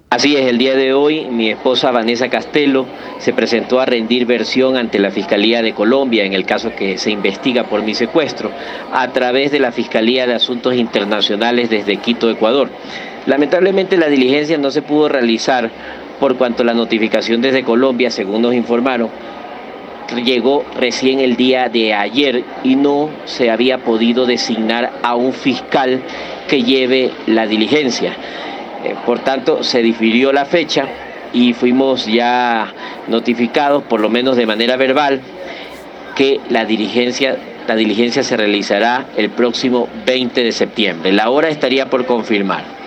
Así es, el día de hoy mi esposa Vanessa Castelo se presentó a rendir versión ante la Fiscalía de Colombia en el caso que se investiga por mi secuestro, a través de la Fiscalía de Asuntos Internacionales desde Quito, Ecuador. Lamentablemente la diligencia no se pudo realizar por cuanto la notificación desde Colombia, según nos informaron, llegó recién el día de ayer y no se había podido designar a un fiscal que lleve la diligencia. Por tanto, se difirió la fecha y fuimos ya notificados, por lo menos de manera verbal, que la diligencia se realizará el próximo 20 de septiembre. La hora estaría por confirmar.